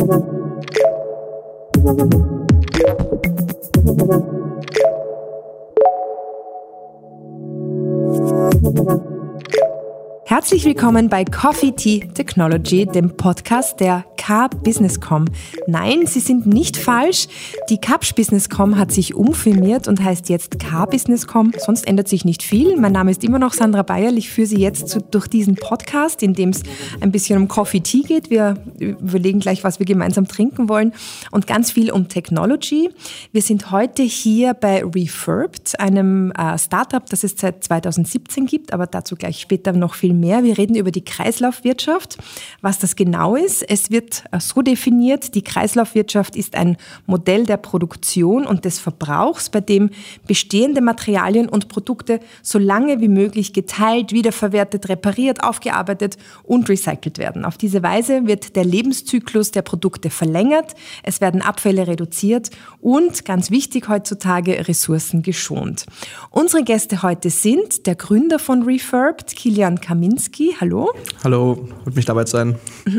Herzlich willkommen bei Coffee Tea Technology, dem Podcast der K-Businesscom. Nein, Sie sind nicht falsch. Die K-Businesscom hat sich umfirmiert und heißt jetzt K-Businesscom. Sonst ändert sich nicht viel. Mein Name ist immer noch Sandra Bayerl. Ich führe Sie jetzt durch diesen Podcast, in dem es ein bisschen um Coffee Tea geht. Wir überlegen gleich, was wir gemeinsam trinken wollen und ganz viel um Technology. Wir sind heute hier bei Refurbed, einem Startup, das es seit 2017 gibt, aber dazu gleich später noch viel mehr. Wir reden über die Kreislaufwirtschaft, was das genau ist. Es wird so definiert, die Kreislaufwirtschaft ist ein Modell der Produktion und des Verbrauchs, bei dem bestehende Materialien und Produkte so lange wie möglich geteilt, wiederverwertet, repariert, aufgearbeitet und recycelt werden. Auf diese Weise wird der Lebenszyklus der Produkte verlängert, es werden Abfälle reduziert und, ganz wichtig heutzutage, Ressourcen geschont. Unsere Gäste heute sind der Gründer von Refurbed, Kilian Kaminski. Hallo. Hallo, freut mich dabei zu sein.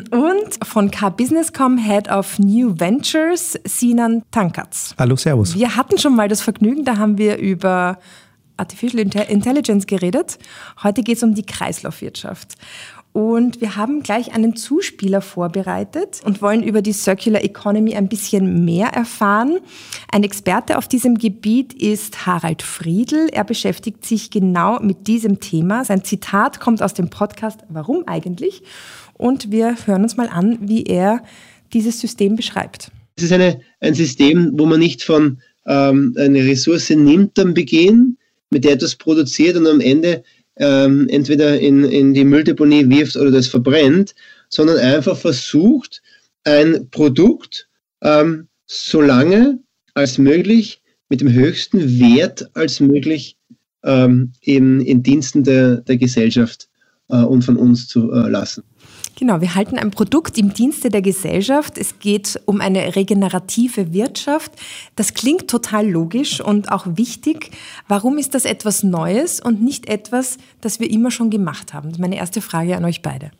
Und von K-Businesscom Head of New Ventures, Sinan Tankatz. Hallo, servus. Wir hatten schon mal das Vergnügen, da haben wir über Artificial Intelligence geredet. Heute geht es um die Kreislaufwirtschaft. Und wir haben gleich einen Zuspieler vorbereitet und wollen über die Circular Economy ein bisschen mehr erfahren. Ein Experte auf diesem Gebiet ist Harald Friedl. Er beschäftigt sich genau mit diesem Thema. Sein Zitat kommt aus dem Podcast Warum eigentlich? Und wir hören uns mal an, wie er dieses System beschreibt. Es ist ein System, wo man nicht von eine Ressource nimmt am Beginn, mit der etwas produziert und am Ende entweder in die Mülldeponie wirft oder das verbrennt, sondern einfach versucht, ein Produkt so lange als möglich mit dem höchsten Wert als möglich in Diensten der Gesellschaft und von uns zu lassen. Genau, wir halten ein Produkt im Dienste der Gesellschaft. Es geht um eine regenerative Wirtschaft. Das klingt total logisch und auch wichtig. Warum ist das etwas Neues und nicht etwas, das wir immer schon gemacht haben? Das ist meine erste Frage an euch beide.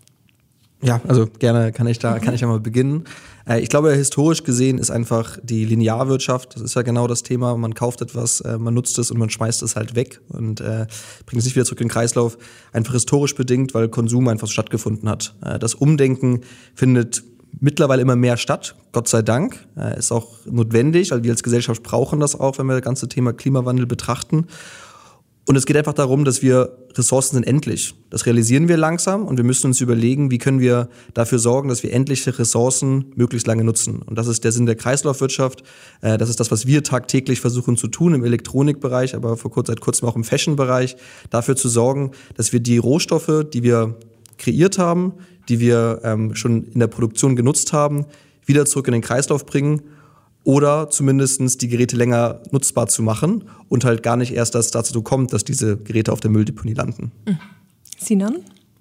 Ja, also gerne kann ich da mal beginnen. Ich glaube, historisch gesehen ist einfach die Linearwirtschaft, das ist ja genau das Thema, man kauft etwas, man nutzt es und man schmeißt es halt weg und bringt es nicht wieder zurück in den Kreislauf, einfach historisch bedingt, weil Konsum einfach so stattgefunden hat. Das Umdenken findet mittlerweile immer mehr statt, Gott sei Dank, ist auch notwendig, weil wir als Gesellschaft brauchen das auch, wenn wir das ganze Thema Klimawandel betrachten. Und es geht einfach darum, dass Ressourcen sind endlich. Das realisieren wir langsam und wir müssen uns überlegen, wie können wir dafür sorgen, dass wir endliche Ressourcen möglichst lange nutzen. Und das ist der Sinn der Kreislaufwirtschaft. Das ist das, was wir tagtäglich versuchen zu tun im Elektronikbereich, aber seit kurzem auch im Fashion-Bereich, dafür zu sorgen, dass wir die Rohstoffe, die wir kreiert haben, die wir schon in der Produktion genutzt haben, wieder zurück in den Kreislauf bringen. Oder zumindest die Geräte länger nutzbar zu machen und halt gar nicht erst dazu kommt, dass diese Geräte auf der Mülldeponie landen. Sinan?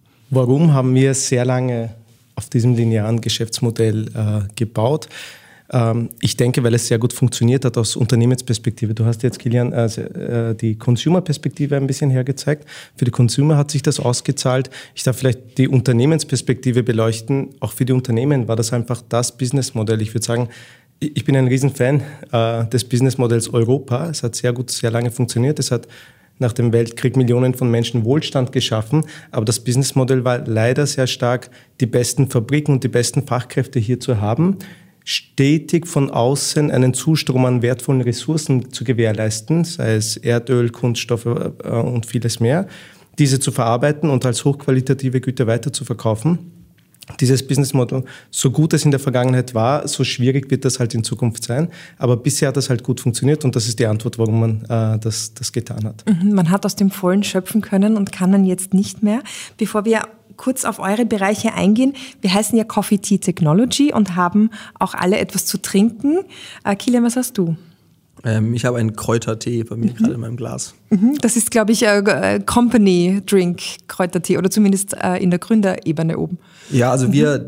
Warum haben wir sehr lange auf diesem linearen Geschäftsmodell gebaut? Ich denke, weil es sehr gut funktioniert hat aus Unternehmensperspektive. Du hast jetzt, Kilian, die Consumer-Perspektive ein bisschen hergezeigt. Für die Consumer hat sich das ausgezahlt. Ich darf vielleicht die Unternehmensperspektive beleuchten. Auch für die Unternehmen war das einfach das Businessmodell. Ich würde sagen, ich bin ein Riesenfan des Businessmodells Europa. Es hat sehr gut, sehr lange funktioniert. Es hat nach dem Weltkrieg Millionen von Menschen Wohlstand geschaffen. Aber das Businessmodell war leider sehr stark, die besten Fabriken und die besten Fachkräfte hier zu haben, stetig von außen einen Zustrom an wertvollen Ressourcen zu gewährleisten, sei es Erdöl, Kunststoffe und vieles mehr, diese zu verarbeiten und als hochqualitative Güter weiter zu verkaufen. Dieses Businessmodell, so gut es in der Vergangenheit war, so schwierig wird das halt in Zukunft sein. Aber bisher hat das halt gut funktioniert und das ist die Antwort, warum man das getan hat. Man hat aus dem Vollen schöpfen können und kann dann jetzt nicht mehr. Bevor wir kurz auf eure Bereiche eingehen, wir heißen ja Coffee Tea Technology und haben auch alle etwas zu trinken. Kilian, was hast du? Ich habe einen Kräutertee bei mir gerade in meinem Glas. Das ist, glaube ich, Company Drink Kräutertee oder zumindest in der Gründerebene oben. Ja, also wir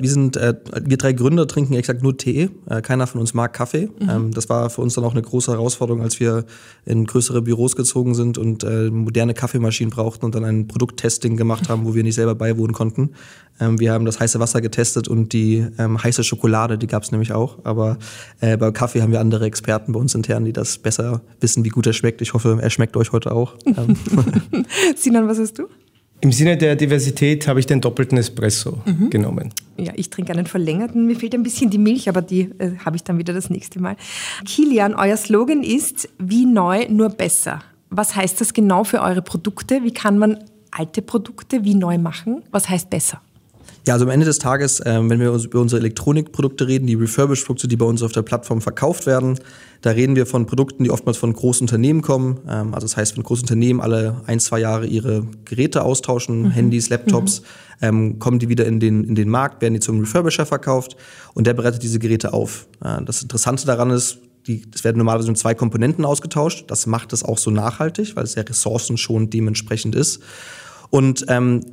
drei Gründer trinken exakt nur Tee. Keiner von uns mag Kaffee. Das war für uns dann auch eine große Herausforderung, als wir in größere Büros gezogen sind und moderne Kaffeemaschinen brauchten und dann ein Produkttesting gemacht haben, wo wir nicht selber beiwohnen konnten. Wir haben das heiße Wasser getestet und die heiße Schokolade, die gab es nämlich auch. Aber bei Kaffee haben wir andere Experten bei uns intern, die das besser wissen, wie gut er schmeckt. Ich hoffe, er schmeckt euch heute auch. Sinan, was hast du? Im Sinne der Diversität habe ich den doppelten Espresso genommen. Ja, ich trinke einen verlängerten. Mir fehlt ein bisschen die Milch, aber die habe ich dann wieder das nächste Mal. Kilian, euer Slogan ist, wie neu, nur besser. Was heißt das genau für eure Produkte? Wie kann man alte Produkte wie neu machen? Was heißt besser? Ja, also am Ende des Tages, wenn wir über unsere Elektronikprodukte reden, die Refurbished-Produkte, die bei uns auf der Plattform verkauft werden, da reden wir von Produkten, die oftmals von großen Unternehmen kommen. Also das heißt, wenn große Unternehmen alle 1-2 Jahre ihre Geräte austauschen, Handys, Laptops, kommen die wieder in den Markt, werden die zum Refurbisher verkauft und der bereitet diese Geräte auf. Das Interessante daran ist, es werden normalerweise nur 2 Komponenten ausgetauscht. Das macht es auch so nachhaltig, weil es sehr ressourcenschonend dementsprechend ist. Und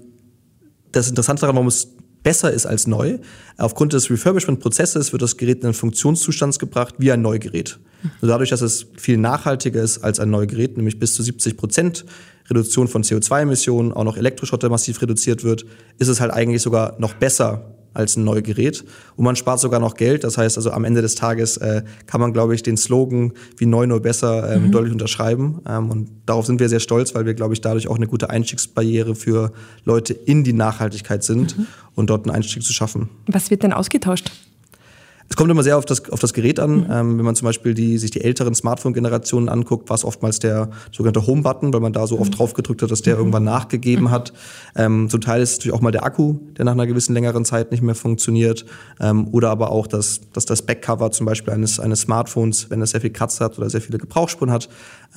das Interessante daran, warum es besser ist als neu, aufgrund des Refurbishment-Prozesses wird das Gerät in einen Funktionszustand gebracht wie ein Neugerät. Also dadurch, dass es viel nachhaltiger ist als ein Neugerät, nämlich bis zu 70% Reduktion von CO2-Emissionen, auch noch Elektroschrott, der massiv reduziert wird, ist es halt eigentlich sogar noch besser als ein neues Gerät. Und man spart sogar noch Geld. Das heißt, also am Ende des Tages kann man, glaube ich, den Slogan wie neu nur besser deutlich unterschreiben. Und darauf sind wir sehr stolz, weil wir, glaube ich, dadurch auch eine gute Einstiegsbarriere für Leute in die Nachhaltigkeit sind und dort einen Einstieg zu schaffen. Was wird denn ausgetauscht? Es kommt immer sehr auf das Gerät an. Wenn man zum Beispiel sich die älteren Smartphone-Generationen anguckt, war es oftmals der sogenannte Home-Button, weil man da so oft drauf gedrückt hat, dass der irgendwann nachgegeben hat. Zum Teil ist es natürlich auch mal der Akku, der nach einer gewissen längeren Zeit nicht mehr funktioniert. Oder aber auch das Backcover zum Beispiel eines Smartphones, wenn es sehr viel Kratzer hat oder sehr viele Gebrauchsspuren hat.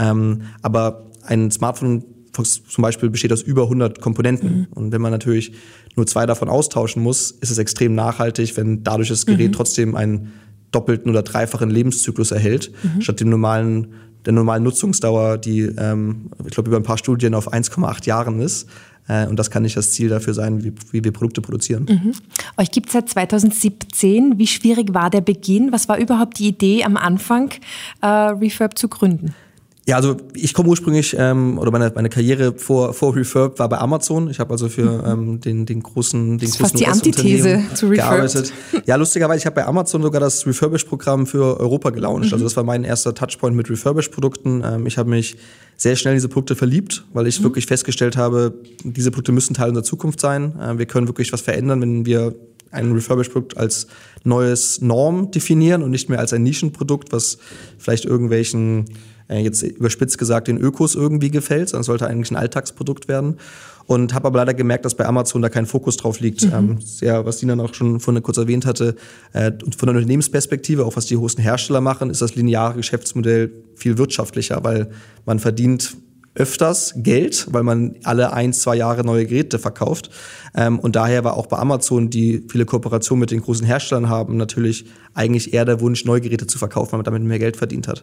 Aber ein Smartphone zum Beispiel besteht aus über 100 Komponenten. Und wenn man natürlich nur 2 davon austauschen muss, ist es extrem nachhaltig, wenn dadurch das Gerät trotzdem einen doppelten oder dreifachen Lebenszyklus erhält, statt der normalen Nutzungsdauer, die, ich glaube, über ein paar Studien auf 1,8 Jahren ist. Und das kann nicht das Ziel dafür sein, wie wir Produkte produzieren. Euch gibt es seit 2017. Wie schwierig war der Beginn? Was war überhaupt die Idee am Anfang, Refurb zu gründen? Ja, also ich komme ursprünglich, oder meine Karriere vor Refurb war bei Amazon. Ich habe also für den großen das ist fast die Antithese zu Refurb gearbeitet. Ja, lustigerweise, ich habe bei Amazon sogar das Refurbish-Programm für Europa gelauncht. Also das war mein erster Touchpoint mit Refurbish-Produkten. Ich habe mich sehr schnell in diese Produkte verliebt, weil ich wirklich festgestellt habe, diese Produkte müssen Teil unserer Zukunft sein. Wir können wirklich was verändern, wenn wir ein Refurbished-Produkt als neues Norm definieren und nicht mehr als ein Nischenprodukt, was vielleicht irgendwelchen, jetzt überspitzt gesagt, den Ökos irgendwie gefällt, sondern es sollte eigentlich ein Alltagsprodukt werden. Und habe aber leider gemerkt, dass bei Amazon da kein Fokus drauf liegt. Was Dina auch schon vorhin kurz erwähnt hatte, von der Unternehmensperspektive, auch was die großen Hersteller machen, ist das lineare Geschäftsmodell viel wirtschaftlicher, weil man verdient öfters Geld, weil man alle 1-2 Jahre neue Geräte verkauft. Und daher war auch bei Amazon, die viele Kooperationen mit den großen Herstellern haben, natürlich eigentlich eher der Wunsch, neue Geräte zu verkaufen, weil man damit mehr Geld verdient hat.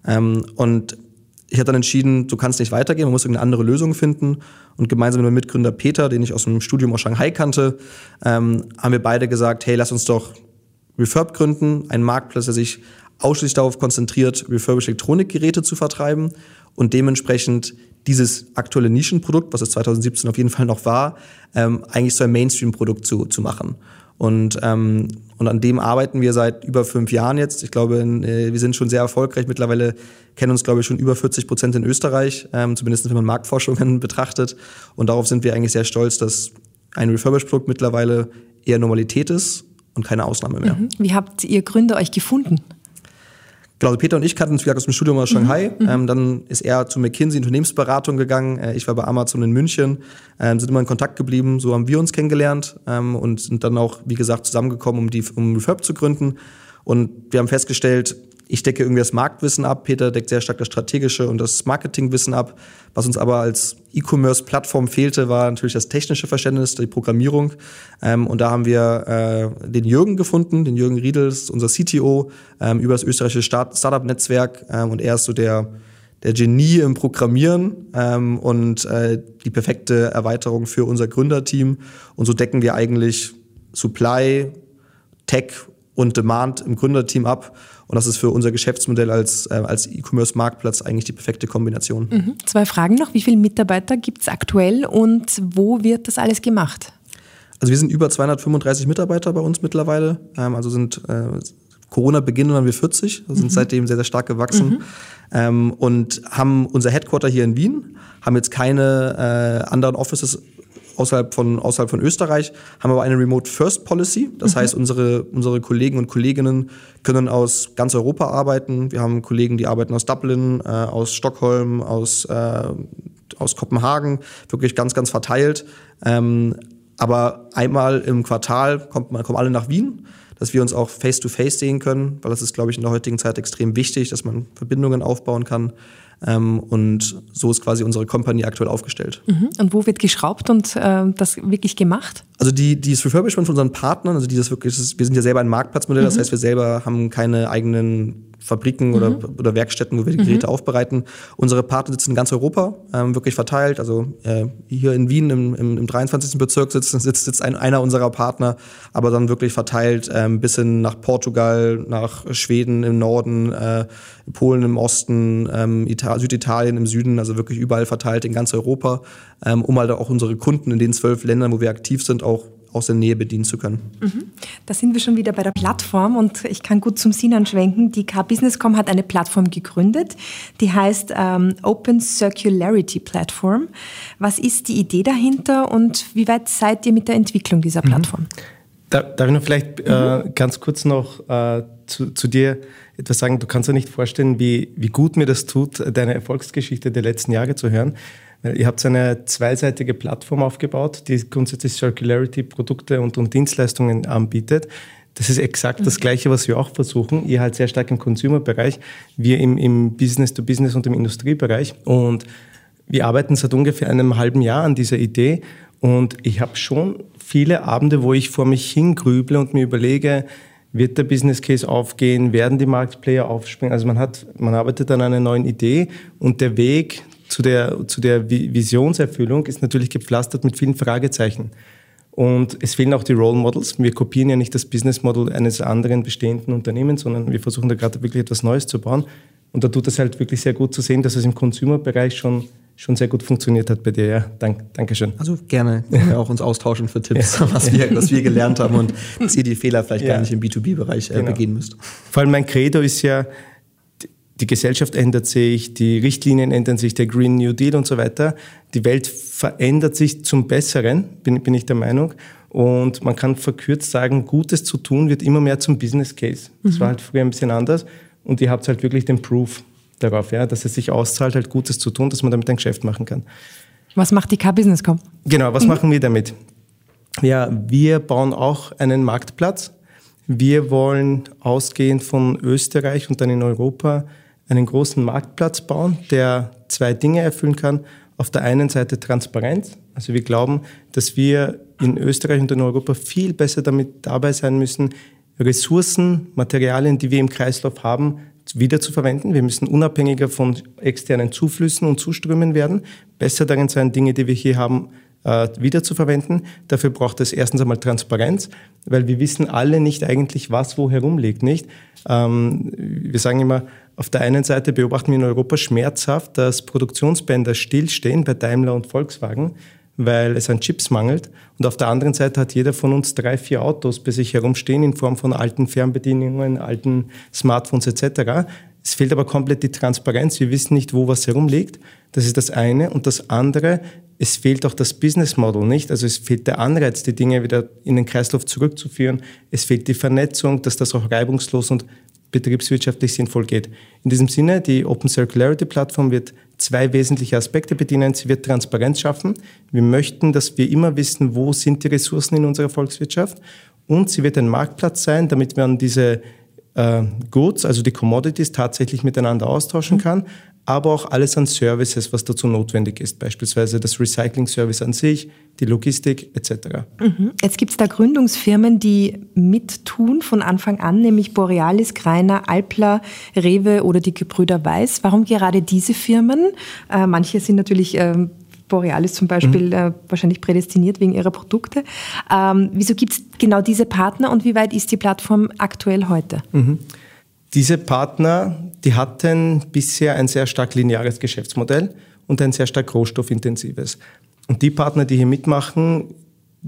Und ich habe dann entschieden, so kann es nicht weitergehen, man muss irgendeine andere Lösung finden. Und gemeinsam mit meinem Mitgründer Peter, den ich aus dem Studium aus Shanghai kannte, haben wir beide gesagt, hey, lass uns doch Refurb gründen, einen Marktplatz, der sich ausschließlich darauf konzentriert, refurbished Elektronikgeräte zu vertreiben und dementsprechend dieses aktuelle Nischenprodukt, was es 2017 auf jeden Fall noch war, eigentlich so ein Mainstream-Produkt zu machen. Und an dem arbeiten wir seit über 5 Jahren jetzt. Ich glaube, wir sind schon sehr erfolgreich. Mittlerweile kennen uns, glaube ich, schon über 40% in Österreich, zumindest wenn man Marktforschungen betrachtet. Und darauf sind wir eigentlich sehr stolz, dass ein Refurbished-Produkt mittlerweile eher Normalität ist und keine Ausnahme mehr. Wie habt ihr Gründer euch gefunden? Genau, Peter und ich kannten uns aus dem Studium aus Shanghai. Dann ist er zu McKinsey Unternehmensberatung gegangen. Ich war bei Amazon in München. Sind immer in Kontakt geblieben. So haben wir uns kennengelernt und sind dann auch, wie gesagt, zusammengekommen, um Refurb zu gründen. Und wir haben festgestellt, ich decke irgendwie das Marktwissen ab. Peter deckt sehr stark das strategische und das Marketingwissen ab. Was uns aber als E-Commerce-Plattform fehlte, war natürlich das technische Verständnis, die Programmierung. Und da haben wir den Jürgen gefunden, den Jürgen Riedel, unser CTO, über das österreichische Startup-Netzwerk. Und er ist so der Genie im Programmieren und die perfekte Erweiterung für unser Gründerteam. Und so decken wir eigentlich Supply, Tech und Demand im Gründerteam ab. Und das ist für unser Geschäftsmodell als E-Commerce-Marktplatz eigentlich die perfekte Kombination. 2 Fragen noch. Wie viele Mitarbeiter gibt es aktuell und wo wird das alles gemacht? Also wir sind über 235 Mitarbeiter bei uns mittlerweile. Also sind Corona-Beginn waren wir 40, also sind seitdem sehr, sehr stark gewachsen. Und haben unser Headquarter hier in Wien, haben jetzt keine anderen Offices außerhalb von Österreich, haben aber eine Remote First Policy. Das heißt, unsere Kollegen und Kolleginnen können aus ganz Europa arbeiten. Wir haben Kollegen, die arbeiten aus Dublin, aus Stockholm, aus Kopenhagen, wirklich ganz, ganz verteilt. Aber einmal im Quartal kommen alle nach Wien, dass wir uns auch face-to-face sehen können, weil das ist, glaube ich, in der heutigen Zeit extrem wichtig, dass man Verbindungen aufbauen kann. Und so ist quasi unsere Company aktuell aufgestellt. Und wo wird geschraubt und das wirklich gemacht? Also das Refurbishment von unseren Partnern, also wir sind ja selber ein Marktplatzmodell, das heißt, wir selber haben keine eigenen Fabriken oder Werkstätten, wo wir die Geräte aufbereiten. Unsere Partner sitzen in ganz Europa, wirklich verteilt. Also hier in Wien im 23. Bezirk sitzt einer unserer Partner, aber dann wirklich verteilt bis hin nach Portugal, nach Schweden im Norden, Polen im Osten, Süditalien im Süden, also wirklich überall verteilt in ganz Europa, um halt auch unsere Kunden in den 12 Ländern, wo wir aktiv sind, auch aus der Nähe bedienen zu können. Da sind wir schon wieder bei der Plattform und ich kann gut zum Sinan schwenken. Die K-Businesscom hat eine Plattform gegründet, die heißt Open Circularity Platform. Was ist die Idee dahinter und wie weit seid ihr mit der Entwicklung dieser Plattform? Darf ich noch vielleicht ganz kurz noch zu dir etwas sagen? Du kannst dir nicht vorstellen, wie gut mir das tut, deine Erfolgsgeschichte der letzten Jahre zu hören. Ihr habt eine zweiseitige Plattform aufgebaut, die grundsätzlich Circularity-Produkte und Dienstleistungen anbietet. Das ist exakt das Gleiche, was wir auch versuchen. Ihr halt sehr stark im Consumer-Bereich, wir im Business-to-Business und im Industriebereich. Und wir arbeiten seit ungefähr einem halben Jahr an dieser Idee. Und ich habe schon viele Abende, wo ich vor mich hingrüble und mir überlege, wird der Business Case aufgehen, werden die Marktplayer aufspringen? Also man arbeitet an einer neuen Idee und der Weg zu der Visionserfüllung ist natürlich gepflastert mit vielen Fragezeichen. Und es fehlen auch die Role Models. Wir kopieren ja nicht das Business Model eines anderen bestehenden Unternehmens, sondern wir versuchen da gerade wirklich etwas Neues zu bauen. Und da tut es halt wirklich sehr gut zu sehen, dass es im Consumer-Bereich schon sehr gut funktioniert hat bei dir. Ja, Dankeschön. Also gerne wir auch uns austauschen für Tipps, was wir gelernt haben und dass ihr die Fehler vielleicht gar nicht im B2B-Bereich begehen müsst. Vor allem mein Credo ist ja, die Gesellschaft ändert sich, die Richtlinien ändern sich, der Green New Deal und so weiter. Die Welt verändert sich zum Besseren, bin ich der Meinung. Und man kann verkürzt sagen, Gutes zu tun wird immer mehr zum Business Case. Das war halt früher ein bisschen anders. Und ihr habt halt wirklich den Proof darauf, ja, dass es sich auszahlt, halt Gutes zu tun, dass man damit ein Geschäft machen kann. Was macht die K-Businesscom? Genau, was machen wir damit? Ja, wir bauen auch einen Marktplatz. Wir wollen ausgehend von Österreich und dann in Europa einen großen Marktplatz bauen, der zwei Dinge erfüllen kann. Auf der einen Seite Transparenz. Also wir glauben, dass wir in Österreich und in Europa viel besser damit dabei sein müssen, Ressourcen, Materialien, die wir im Kreislauf haben, wieder zu verwenden. Wir müssen unabhängiger von externen Zuflüssen und Zuströmen werden, besser darin sein, Dinge, die wir hier haben, wieder zu verwenden. Dafür braucht es erstens einmal Transparenz, weil wir wissen alle nicht eigentlich, was wo herumliegt, nicht? Wir sagen immer, auf der einen Seite beobachten wir in Europa schmerzhaft, dass Produktionsbänder stillstehen bei Daimler und Volkswagen, weil es an Chips mangelt. Und auf der anderen Seite hat jeder von uns 3-4 Autos bei sich herumstehen in Form von alten Fernbedienungen, alten Smartphones etc. Es fehlt aber komplett die Transparenz. Wir wissen nicht, wo was herumliegt. Das ist das eine. Und das andere, es fehlt auch das Business Model nicht. Also es fehlt der Anreiz, die Dinge wieder in den Kreislauf zurückzuführen. Es fehlt die Vernetzung, dass das auch reibungslos und betriebswirtschaftlich sinnvoll geht. In diesem Sinne, die Open Circularity Plattform wird zwei wesentliche Aspekte bedienen. Sie wird Transparenz schaffen. Wir möchten, dass wir immer wissen, wo sind die Ressourcen in unserer Volkswirtschaft. Und sie wird ein Marktplatz sein, damit man diese Goods, also die Commodities, tatsächlich miteinander austauschen kann, aber auch alles an Services, was dazu notwendig ist, beispielsweise das Recycling-Service an sich, die Logistik etc. Jetzt gibt es da Gründungsfirmen, die mittun von Anfang an, nämlich Borealis, Greiner, Alpla, Rewe oder die Gebrüder Weiß. Warum gerade diese Firmen? Manche sind natürlich Borealis zum Beispiel wahrscheinlich prädestiniert wegen ihrer Produkte. Wieso gibt es genau diese Partner und wie weit ist die Plattform aktuell heute? Diese Partner, die hatten bisher ein sehr stark lineares Geschäftsmodell und ein sehr stark rohstoffintensives. Und die Partner, die hier mitmachen,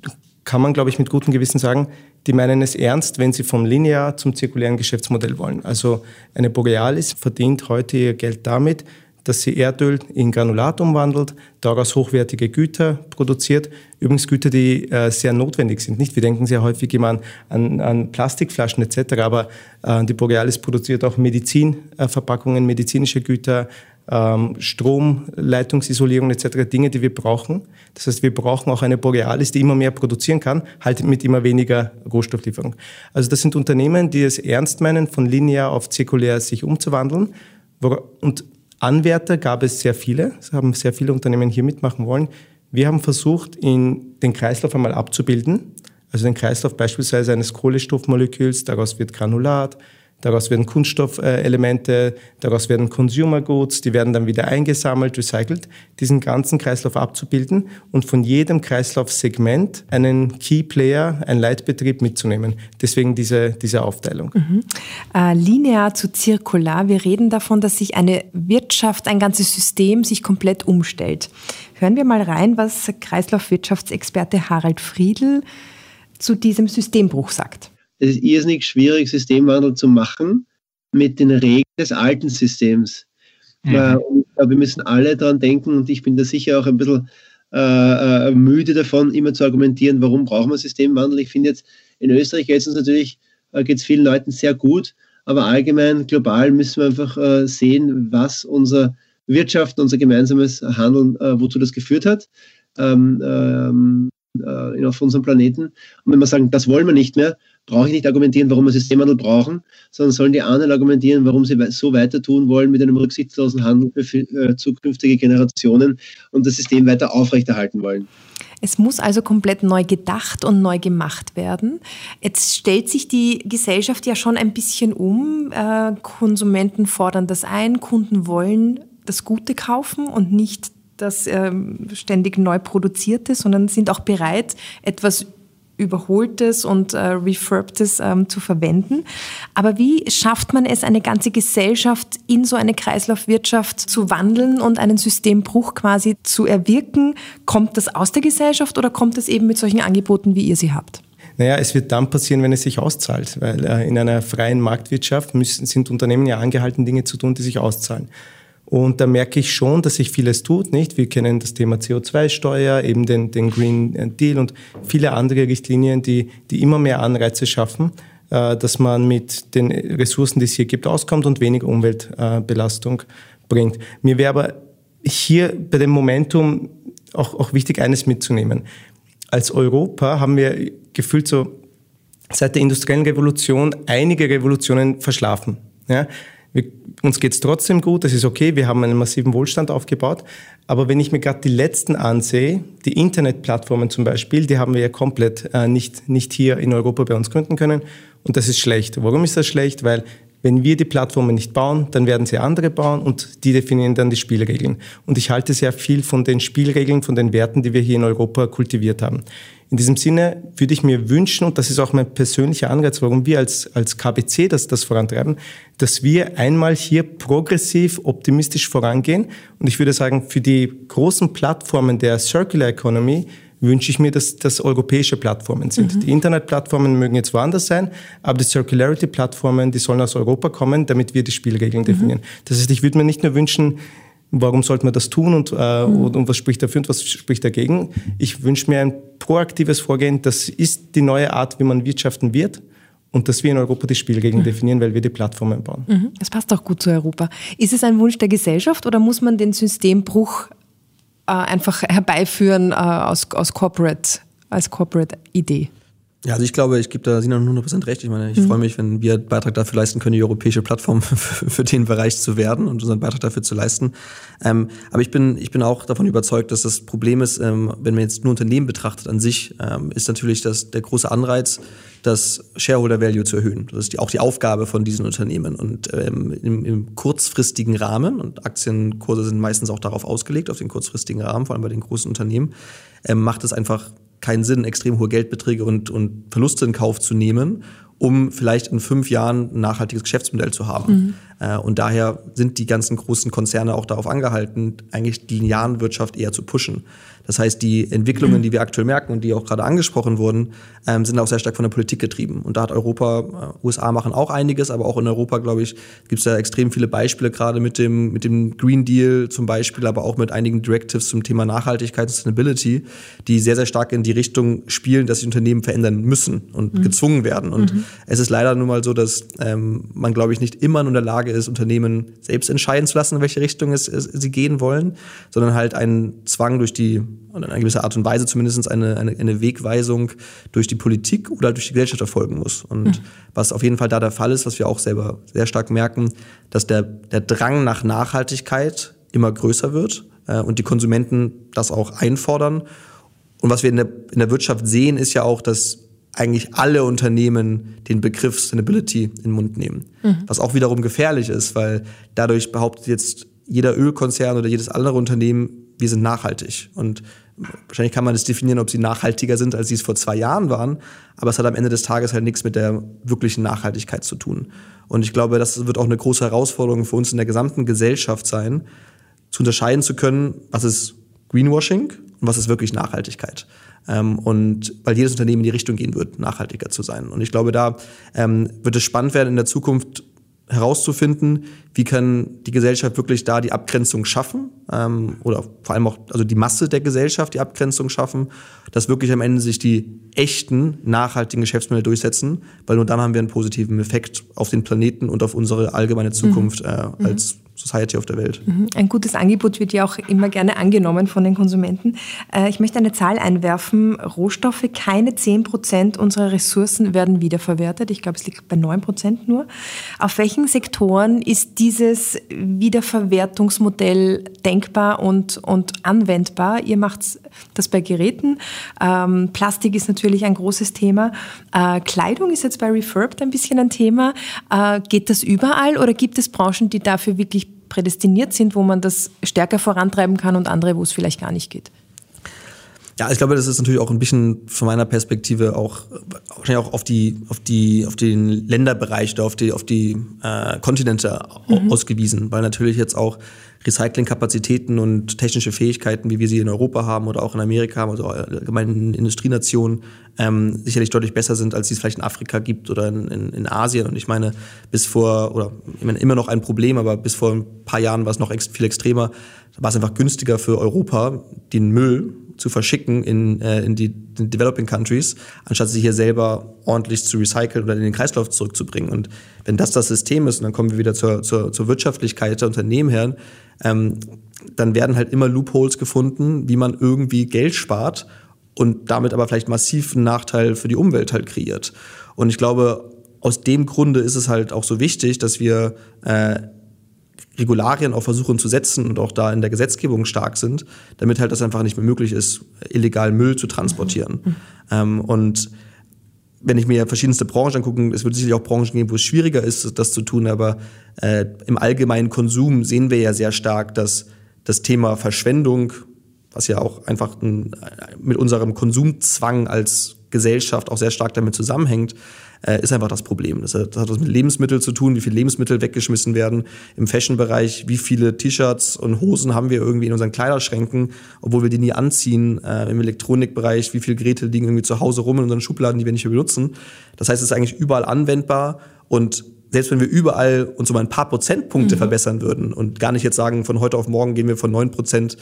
kann man, glaube ich, mit gutem Gewissen sagen, die meinen es ernst, wenn sie vom linear zum zirkulären Geschäftsmodell wollen. Also eine Borealis verdient heute ihr Geld damit, dass sie Erdöl in Granulat umwandelt, daraus hochwertige Güter produziert. Übrigens Güter, die sehr notwendig sind. Nicht? Wir denken sehr häufig immer an Plastikflaschen etc., aber die Borealis produziert auch Medizinverpackungen, medizinische Güter, Strom, Leitungsisolierung etc., Dinge, die wir brauchen. Das heißt, wir brauchen auch eine Borealis, die immer mehr produzieren kann, halt mit immer weniger Rohstofflieferung. Also das sind Unternehmen, die es ernst meinen, von linear auf zirkulär sich umzuwandeln. Und Anwärter gab es sehr viele. Es haben sehr viele Unternehmen hier mitmachen wollen. Wir haben versucht, den Kreislauf einmal abzubilden. Also den Kreislauf beispielsweise eines Kohlenstoffmoleküls, daraus wird Granulat, daraus werden Kunststoffelemente, daraus werden Consumer Goods, die werden dann wieder eingesammelt, recycelt, diesen ganzen Kreislauf abzubilden und von jedem Kreislaufsegment einen Key Player, einen Leitbetrieb mitzunehmen. Deswegen diese Aufteilung. Linear zu zirkular. Wir reden davon, dass sich eine Wirtschaft, ein ganzes System sich komplett umstellt. Hören wir mal rein, was Kreislaufwirtschaftsexperte Harald Friedl zu diesem Systembruch sagt. Es ist irrsinnig schwierig, Systemwandel zu machen mit den Regeln des alten Systems. Wir müssen alle daran denken, und ich bin da sicher auch ein bisschen müde davon, immer zu argumentieren, warum brauchen wir Systemwandel. Ich finde jetzt, in Österreich geht es vielen Leuten sehr gut, aber allgemein, global müssen wir einfach sehen, was unsere Wirtschaft, unser gemeinsames Handeln, wozu das geführt hat. Auf unserem Planeten. Und wenn wir sagen, das wollen wir nicht mehr, brauche ich nicht argumentieren, warum wir Systemwandel brauchen, sondern sollen die anderen argumentieren, warum sie so weiter tun wollen mit einem rücksichtslosen Handel für zukünftige Generationen und das System weiter aufrechterhalten wollen. Es muss also komplett neu gedacht und neu gemacht werden. Jetzt stellt sich die Gesellschaft ja schon ein bisschen um. Konsumenten fordern das ein, Kunden wollen das Gute kaufen und nicht das ständig neu produzierte, sondern sind auch bereit, etwas Überholtes und Refurbtes zu verwenden. Aber wie schafft man es, eine ganze Gesellschaft in so eine Kreislaufwirtschaft zu wandeln und einen Systembruch quasi zu erwirken? Kommt das aus der Gesellschaft oder kommt es eben mit solchen Angeboten, wie ihr sie habt? Naja, es wird dann passieren, wenn es sich auszahlt, weil in einer freien Marktwirtschaft sind Unternehmen ja angehalten, Dinge zu tun, die sich auszahlen. Und da merke ich schon, dass sich vieles tut, nicht? Wir kennen das Thema CO2-Steuer, eben den Green Deal und viele andere Richtlinien, die immer mehr Anreize schaffen, dass man mit den Ressourcen, die es hier gibt, auskommt und weniger Umweltbelastung bringt. Mir wäre aber hier bei dem Momentum auch wichtig, eines mitzunehmen. Als Europa haben wir gefühlt so seit der industriellen Revolution einige Revolutionen verschlafen. Ja? Uns geht es trotzdem gut, das ist okay, wir haben einen massiven Wohlstand aufgebaut. Aber wenn ich mir gerade die letzten ansehe, die Internetplattformen zum Beispiel, die haben wir ja komplett nicht hier in Europa bei uns gründen können. Und das ist schlecht. Warum ist das schlecht? Weil wenn wir die Plattformen nicht bauen, dann werden sie andere bauen und die definieren dann die Spielregeln. Und ich halte sehr viel von den Spielregeln, von den Werten, die wir hier in Europa kultiviert haben. In diesem Sinne würde ich mir wünschen, und das ist auch mein persönlicher Anreiz, warum wir als KBC das vorantreiben, dass wir einmal hier progressiv, optimistisch vorangehen. Und ich würde sagen, für die großen Plattformen der Circular Economy wünsche ich mir, dass das europäische Plattformen sind. Die Internetplattformen mögen jetzt woanders sein, aber die Circularity-Plattformen, die sollen aus Europa kommen, damit wir die Spielregeln definieren. Das heißt, ich würde mir nicht nur wünschen, warum sollte man das tun und was spricht dafür und was spricht dagegen? Ich wünsche mir ein proaktives Vorgehen. Das ist die neue Art, wie man wirtschaften wird und dass wir in Europa die Spielregeln definieren, weil wir die Plattformen bauen. Das passt auch gut zu Europa. Ist es ein Wunsch der Gesellschaft oder muss man den Systembruch einfach herbeiführen als Corporate-Idee? Ja, also ich glaube, ich gebe da Sina 100% recht. Ich meine, ich freue mich, wenn wir einen Beitrag dafür leisten können, die europäische Plattform für den Bereich zu werden und unseren Beitrag dafür zu leisten. Aber ich bin auch davon überzeugt, dass das Problem ist, wenn man jetzt nur Unternehmen betrachtet an sich, ist natürlich der große Anreiz, das Shareholder Value zu erhöhen. Das ist auch die Aufgabe von diesen Unternehmen. Und im kurzfristigen Rahmen, und Aktienkurse sind meistens auch darauf ausgelegt, auf den kurzfristigen Rahmen, vor allem bei den großen Unternehmen, macht es einfach keinen Sinn, extrem hohe Geldbeträge und Verluste in Kauf zu nehmen, um vielleicht in 5 Jahren ein nachhaltiges Geschäftsmodell zu haben. Und daher sind die ganzen großen Konzerne auch darauf angehalten, eigentlich die linearen Wirtschaft eher zu pushen. Das heißt, die Entwicklungen, die wir aktuell merken und die auch gerade angesprochen wurden, sind auch sehr stark von der Politik getrieben. Und da hat Europa, USA machen auch einiges, aber auch in Europa, glaube ich, gibt es da extrem viele Beispiele, gerade mit dem Green Deal zum Beispiel, aber auch mit einigen Directives zum Thema Nachhaltigkeit und Sustainability, die sehr, sehr stark in die Richtung spielen, dass sich Unternehmen verändern müssen und gezwungen werden. Und es ist leider nun mal so, dass man, glaube ich, nicht immer in der Lage ist, Unternehmen selbst entscheiden zu lassen, in welche Richtung sie gehen wollen, sondern halt einen Zwang durch in einer gewissen Art und Weise zumindest eine Wegweisung durch die Politik oder durch die Gesellschaft erfolgen muss. Und was auf jeden Fall da der Fall ist, was wir auch selber sehr stark merken, dass der Drang nach Nachhaltigkeit immer größer wird und die Konsumenten das auch einfordern. Und was wir in der Wirtschaft sehen, ist ja auch, dass eigentlich alle Unternehmen den Begriff Sustainability in den Mund nehmen. Was auch wiederum gefährlich ist, weil dadurch behauptet jetzt jeder Ölkonzern oder jedes andere Unternehmen, wir sind nachhaltig. Und wahrscheinlich kann man das definieren, ob sie nachhaltiger sind, als sie es vor 2 Jahren waren. Aber es hat am Ende des Tages halt nichts mit der wirklichen Nachhaltigkeit zu tun. Und ich glaube, das wird auch eine große Herausforderung für uns in der gesamten Gesellschaft sein, zu unterscheiden zu können, was ist Greenwashing und was ist wirklich Nachhaltigkeit. Und weil jedes Unternehmen in die Richtung gehen wird, nachhaltiger zu sein. Und ich glaube, da wird es spannend werden, in der Zukunft herauszufinden, wie kann die Gesellschaft wirklich da die Abgrenzung schaffen, oder vor allem auch also die Masse der Gesellschaft die Abgrenzung schaffen, dass wirklich am Ende sich die echten, nachhaltigen Geschäftsmodelle durchsetzen, weil nur dann haben wir einen positiven Effekt auf den Planeten und auf unsere allgemeine Zukunft als Society auf der Welt. Ein gutes Angebot wird ja auch immer gerne angenommen von den Konsumenten. Ich möchte eine Zahl einwerfen. Rohstoffe, keine 10% unserer Ressourcen werden wiederverwertet. Ich glaube, es liegt bei 9% nur. Auf welchen Sektoren ist dieses Wiederverwertungsmodell denkbar und anwendbar? Ihr macht das bei Geräten. Plastik ist natürlich ein großes Thema. Kleidung ist jetzt bei Refurbed ein bisschen ein Thema. Geht das überall oder gibt es Branchen, die dafür wirklich prädestiniert sind, wo man das stärker vorantreiben kann und andere, wo es vielleicht gar nicht geht? Ja, ich glaube, das ist natürlich auch ein bisschen von meiner Perspektive auch wahrscheinlich auch auf den Länderbereich oder auf die Kontinente ausgewiesen, weil natürlich jetzt auch Recyclingkapazitäten und technische Fähigkeiten, wie wir sie in Europa haben oder auch in Amerika haben, also allgemein in Industrienationen, sicherlich deutlich besser sind, als die es vielleicht in Afrika gibt oder in Asien. Und ich meine, immer noch ein Problem, aber bis vor ein paar Jahren war es noch viel extremer, war es einfach günstiger für Europa, den Müll zu verschicken in die Developing Countries, anstatt sie hier selber ordentlich zu recyceln oder in den Kreislauf zurückzubringen. Und wenn das System ist, und dann kommen wir wieder zur Wirtschaftlichkeit der Unternehmen her, dann werden halt immer Loopholes gefunden, wie man irgendwie Geld spart und damit aber vielleicht massiven Nachteil für die Umwelt halt kreiert. Und ich glaube, aus dem Grunde ist es halt auch so wichtig, dass wir Regularien auch versuchen zu setzen und auch da in der Gesetzgebung stark sind, damit halt das einfach nicht mehr möglich ist, illegal Müll zu transportieren. Und wenn ich mir verschiedenste Branchen angucke, es wird sicherlich auch Branchen geben, wo es schwieriger ist, das zu tun, aber im allgemeinen Konsum sehen wir ja sehr stark, dass das Thema Verschwendung, was ja auch einfach mit unserem Konsumzwang als Gesellschaft auch sehr stark damit zusammenhängt, ist einfach das Problem. Das hat was mit Lebensmitteln zu tun, wie viele Lebensmittel weggeschmissen werden im Fashion-Bereich, wie viele T-Shirts und Hosen haben wir irgendwie in unseren Kleiderschränken, obwohl wir die nie anziehen, im Elektronikbereich, wie viele Geräte liegen irgendwie zu Hause rum in unseren Schubladen, die wir nicht mehr benutzen. Das heißt, es ist eigentlich überall anwendbar und selbst wenn wir überall uns um ein paar Prozentpunkte verbessern würden und gar nicht jetzt sagen, von heute auf morgen gehen wir von 9%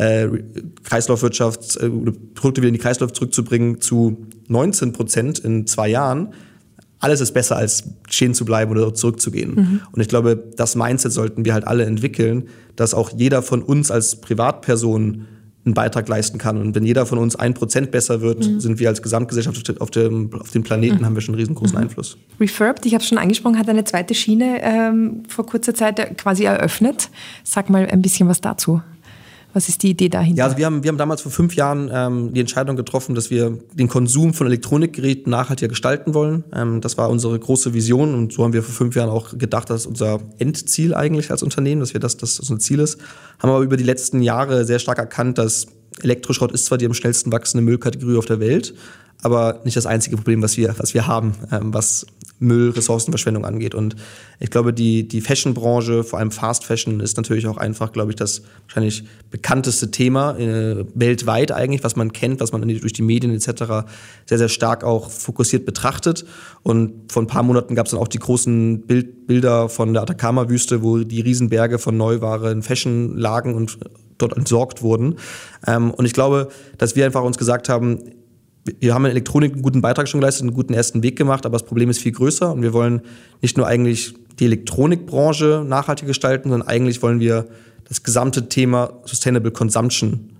Kreislaufwirtschaft, Produkte wieder in die Kreislauf zurückzubringen zu 19% in 2 Jahren, alles ist besser, als stehen zu bleiben oder zurückzugehen. Und ich glaube, das Mindset sollten wir halt alle entwickeln, dass auch jeder von uns als Privatperson einen Beitrag leisten kann. Und wenn jeder von uns 1% besser wird, sind wir als Gesamtgesellschaft auf dem Planeten, haben wir schon einen riesengroßen Einfluss. Refurbed, ich habe es schon angesprochen, hat eine zweite Schiene vor kurzer Zeit quasi eröffnet. Sag mal ein bisschen was dazu. Was ist die Idee dahinter? Ja, also wir haben damals vor 5 Jahren die Entscheidung getroffen, dass wir den Konsum von Elektronikgeräten nachhaltiger gestalten wollen. Das war unsere große Vision und so haben wir vor 5 Jahren auch gedacht, das ist unser Endziel eigentlich als Unternehmen, dass das unser Ziel ist. Haben aber über die letzten Jahre sehr stark erkannt, dass Elektroschrott ist zwar die am schnellsten wachsende Müllkategorie auf der Welt, aber nicht das einzige Problem, was wir haben, was Müll, Ressourcenverschwendung angeht. Und ich glaube, die Fashion-Branche, vor allem Fast Fashion, ist natürlich auch einfach, glaube ich, das wahrscheinlich bekannteste Thema weltweit eigentlich, was man kennt, was man durch die Medien etc. sehr, sehr stark auch fokussiert betrachtet. Und vor ein paar Monaten gab es dann auch die großen Bilder von der Atacama-Wüste, wo die Riesenberge von Neuware in Fashion lagen und dort entsorgt wurden. Und ich glaube, dass wir einfach uns gesagt haben, wir haben in Elektronik einen guten Beitrag schon geleistet, einen guten ersten Weg gemacht, aber das Problem ist viel größer und wir wollen nicht nur eigentlich die Elektronikbranche nachhaltig gestalten, sondern eigentlich wollen wir das gesamte Thema Sustainable Consumption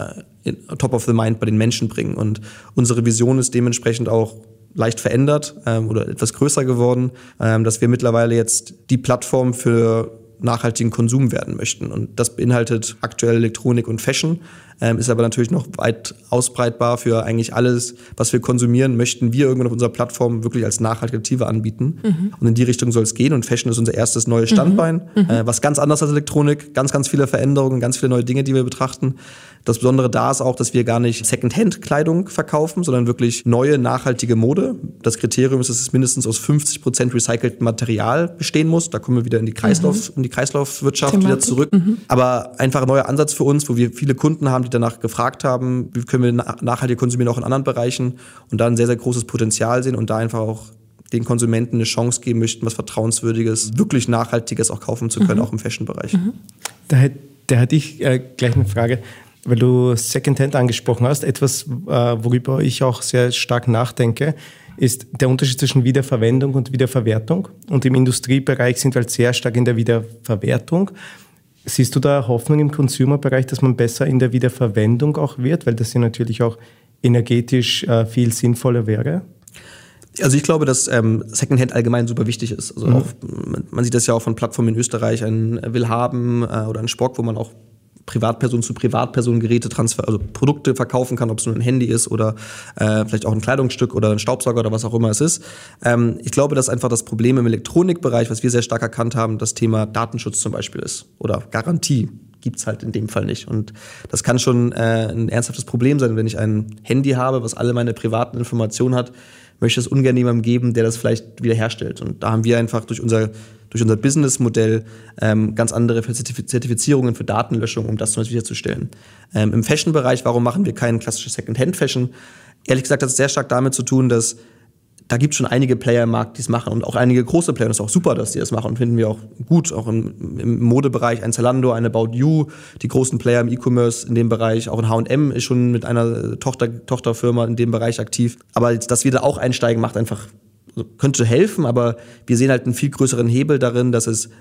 top of the mind bei den Menschen bringen. Und unsere Vision ist dementsprechend auch leicht verändert oder etwas größer geworden, dass wir mittlerweile jetzt die Plattform für nachhaltigen Konsum werden möchten. Und das beinhaltet aktuell Elektronik und Fashion, ist aber natürlich noch weit ausbreitbar für eigentlich alles, was wir konsumieren, möchten wir irgendwann auf unserer Plattform wirklich als nachhaltige Alternative anbieten. Und in die Richtung soll es gehen. Und Fashion ist unser erstes neues Standbein, was ganz anders als Elektronik, ganz, ganz viele Veränderungen, ganz viele neue Dinge, die wir betrachten. Das Besondere da ist auch, dass wir gar nicht Secondhand-Kleidung verkaufen, sondern wirklich neue, nachhaltige Mode. Das Kriterium ist, dass es mindestens aus 50% recyceltem Material bestehen muss. Da kommen wir wieder in die Kreislaufwirtschaft wieder zurück. Aber einfach ein neuer Ansatz für uns, wo wir viele Kunden haben, die danach gefragt haben, wie können wir nachhaltig konsumieren, auch in anderen Bereichen und da ein sehr, sehr großes Potenzial sehen und da einfach auch den Konsumenten eine Chance geben möchten, was Vertrauenswürdiges, wirklich Nachhaltiges auch kaufen zu können, auch im Fashion-Bereich. Da hätte ich gleich eine Frage. Weil du Secondhand angesprochen hast, etwas, worüber ich auch sehr stark nachdenke, ist der Unterschied zwischen Wiederverwendung und Wiederverwertung. Und im Industriebereich sind wir halt sehr stark in der Wiederverwertung. Siehst du da Hoffnung im Consumer-Bereich, dass man besser in der Wiederverwendung auch wird, weil das ja natürlich auch energetisch viel sinnvoller wäre? Also ich glaube, dass Secondhand allgemein super wichtig ist. Also auch, man sieht das ja auch von Plattformen in Österreich, ein Willhaben oder ein Spock, wo man auch Privatperson zu Privatperson also Produkte verkaufen kann, ob es nur ein Handy ist oder vielleicht auch ein Kleidungsstück oder ein Staubsauger oder was auch immer es ist. Ich glaube, dass einfach das Problem im Elektronikbereich, was wir sehr stark erkannt haben, das Thema Datenschutz zum Beispiel ist oder Garantie. Gibt's halt in dem Fall nicht. Und das kann schon ein ernsthaftes Problem sein, wenn ich ein Handy habe, was alle meine privaten Informationen hat, möchte es ungern jemandem geben, der das vielleicht wiederherstellt. Und da haben wir einfach durch unser Businessmodell ganz andere Zertifizierungen für Datenlöschung, um das zum Beispiel sicherzustellen. Im Fashion-Bereich, warum machen wir kein klassisches Second-Hand-Fashion? Ehrlich gesagt, das hat sehr stark damit zu tun, dass da gibt es schon einige Player im Markt, die es machen und auch einige große Player. Und das ist auch super, dass die das machen und finden wir auch gut. Auch im Modebereich ein Zalando, ein About You, die großen Player im E-Commerce in dem Bereich. Auch ein H&M ist schon mit einer Tochterfirma in dem Bereich aktiv. Aber dass wir da auch einsteigen, macht einfach, könnte helfen. Aber wir sehen halt einen viel größeren Hebel darin, dass es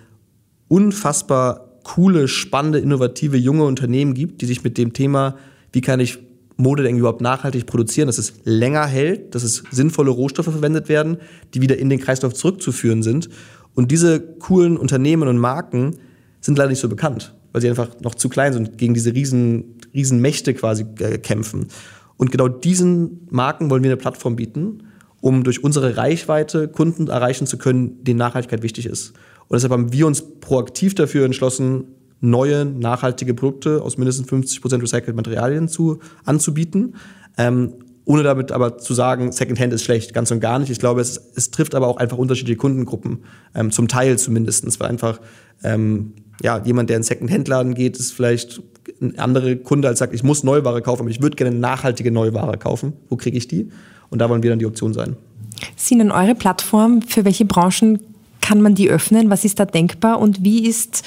unfassbar coole, spannende, innovative, junge Unternehmen gibt, die sich mit dem Thema, wie kann ich Mode denn überhaupt nachhaltig produzieren, dass es länger hält, dass es sinnvolle Rohstoffe verwendet werden, die wieder in den Kreislauf zurückzuführen sind. Und diese coolen Unternehmen und Marken sind leider nicht so bekannt, weil sie einfach noch zu klein sind, gegen diese riesen Mächte quasi kämpfen. Und genau diesen Marken wollen wir eine Plattform bieten, um durch unsere Reichweite Kunden erreichen zu können, denen Nachhaltigkeit wichtig ist. Und deshalb haben wir uns proaktiv dafür entschlossen, neue, nachhaltige Produkte aus mindestens 50% recycelten Materialien anzubieten, ohne damit aber zu sagen, Secondhand ist schlecht, ganz und gar nicht. Ich glaube, es trifft aber auch einfach unterschiedliche Kundengruppen, zum Teil zumindest, weil einfach jemand, der in einen Secondhand-Laden geht, ist vielleicht ein anderer Kunde, als sagt, ich muss Neuware kaufen, aber ich würde gerne nachhaltige Neuware kaufen. Wo kriege ich die? Und da wollen wir dann die Option sein. Sind eure Plattform, für welche Branchen kann man die öffnen? Was ist da denkbar? Und wie ist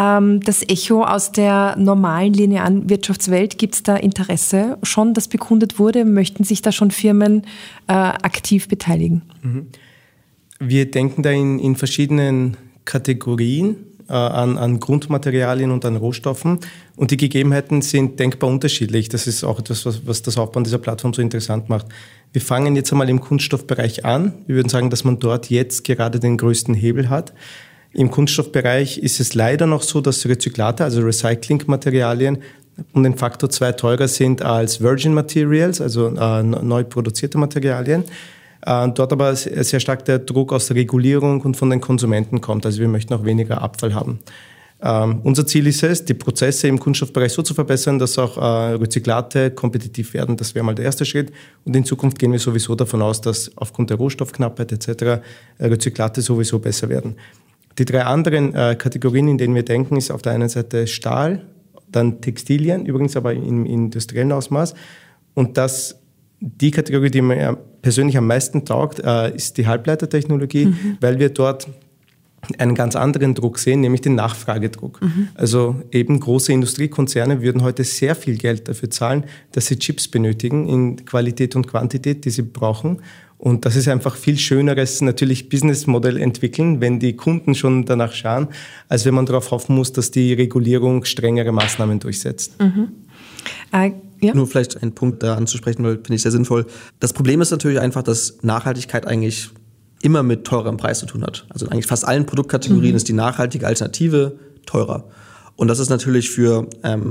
das Echo aus der normalen linearen Wirtschaftswelt? Gibt es da Interesse schon, das bekundet wurde? Möchten sich da schon Firmen aktiv beteiligen? Wir denken da in verschiedenen Kategorien an Grundmaterialien und an Rohstoffen. Und die Gegebenheiten sind denkbar unterschiedlich. Das ist auch etwas, was das Aufbauen dieser Plattform so interessant macht. Wir fangen jetzt einmal im Kunststoffbereich an. Wir würden sagen, dass man dort jetzt gerade den größten Hebel hat. Im Kunststoffbereich ist es leider noch so, dass Rezyklate, also Recyclingmaterialien, um den Faktor 2 teurer sind als Virgin Materials, also neu produzierte Materialien. Dort aber sehr stark der Druck aus der Regulierung und von den Konsumenten kommt. Also wir möchten auch weniger Abfall haben. Unser Ziel ist es, die Prozesse im Kunststoffbereich so zu verbessern, dass auch Rezyklate kompetitiv werden. Das wäre mal der erste Schritt. Und in Zukunft gehen wir sowieso davon aus, dass aufgrund der Rohstoffknappheit etc. Rezyklate sowieso besser werden. Die 3 anderen Kategorien, in denen wir denken, ist auf der einen Seite Stahl, dann Textilien, übrigens aber im industriellen Ausmaß. Und die Kategorie, die mir persönlich am meisten taugt, ist die Halbleitertechnologie, weil wir dort einen ganz anderen Druck sehen, nämlich den Nachfragedruck. Also eben große Industriekonzerne würden heute sehr viel Geld dafür zahlen, dass sie Chips benötigen in Qualität und Quantität, die sie brauchen. Und das ist einfach viel schöneres natürlich Businessmodell entwickeln, wenn die Kunden schon danach schauen, als wenn man darauf hoffen muss, dass die Regulierung strengere Maßnahmen durchsetzt. Ja. Nur vielleicht einen Punkt da anzusprechen, weil finde ich sehr sinnvoll. Das Problem ist natürlich einfach, dass Nachhaltigkeit eigentlich immer mit teurerem Preis zu tun hat. Also eigentlich fast allen Produktkategorien ist die nachhaltige Alternative teurer. Und das ist natürlich für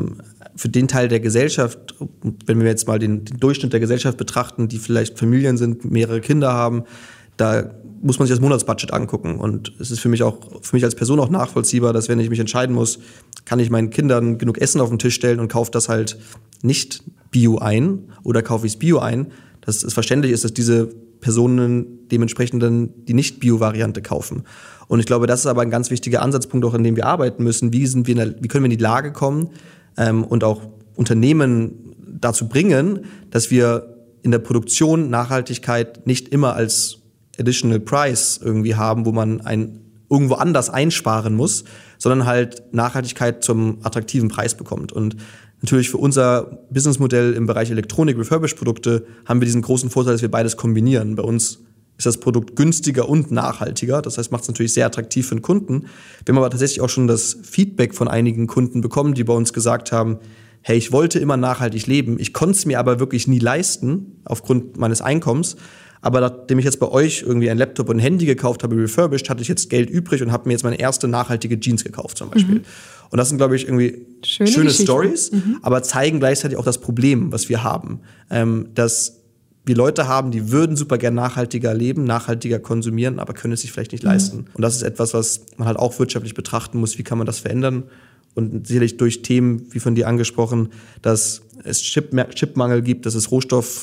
den Teil der Gesellschaft, wenn wir jetzt mal den Durchschnitt der Gesellschaft betrachten, die vielleicht Familien sind, mehrere Kinder haben, da muss man sich das Monatsbudget angucken. Und es ist für mich als Person auch nachvollziehbar, dass wenn ich mich entscheiden muss, kann ich meinen Kindern genug Essen auf den Tisch stellen und kaufe das halt nicht Bio ein oder kaufe ich es Bio ein, dass es verständlich ist, dass diese Personen dementsprechend dann die Nicht-Bio-Variante kaufen. Und ich glaube, das ist aber ein ganz wichtiger Ansatzpunkt, auch in dem wir arbeiten müssen. Wie können wir in die Lage kommen und auch Unternehmen dazu bringen, dass wir in der Produktion Nachhaltigkeit nicht immer als Additional Price irgendwie haben, wo man irgendwo anders einsparen muss, sondern halt Nachhaltigkeit zum attraktiven Preis bekommt. Und natürlich für unser Businessmodell im Bereich Elektronik-Refurbished-Produkte haben wir diesen großen Vorteil, dass wir beides kombinieren. Bei uns ist das Produkt günstiger und nachhaltiger. Das heißt, macht es natürlich sehr attraktiv für den Kunden. Wir haben aber tatsächlich auch schon das Feedback von einigen Kunden bekommen, die bei uns gesagt haben, hey, ich wollte immer nachhaltig leben, ich konnte es mir aber wirklich nie leisten, aufgrund meines Einkommens. Aber nachdem ich jetzt bei euch irgendwie ein Laptop und ein Handy gekauft habe, refurbished, hatte ich jetzt Geld übrig und habe mir jetzt meine erste nachhaltige Jeans gekauft zum Beispiel. Und das sind, glaube ich, irgendwie schöne Stories, aber zeigen gleichzeitig auch das Problem, was wir haben. Dass wir Leute haben, die würden super gern nachhaltiger leben, nachhaltiger konsumieren, aber können es sich vielleicht nicht leisten. Und das ist etwas, was man halt auch wirtschaftlich betrachten muss. Wie kann man das verändern? Und sicherlich durch Themen, wie von dir angesprochen, dass es Chipmangel gibt, dass es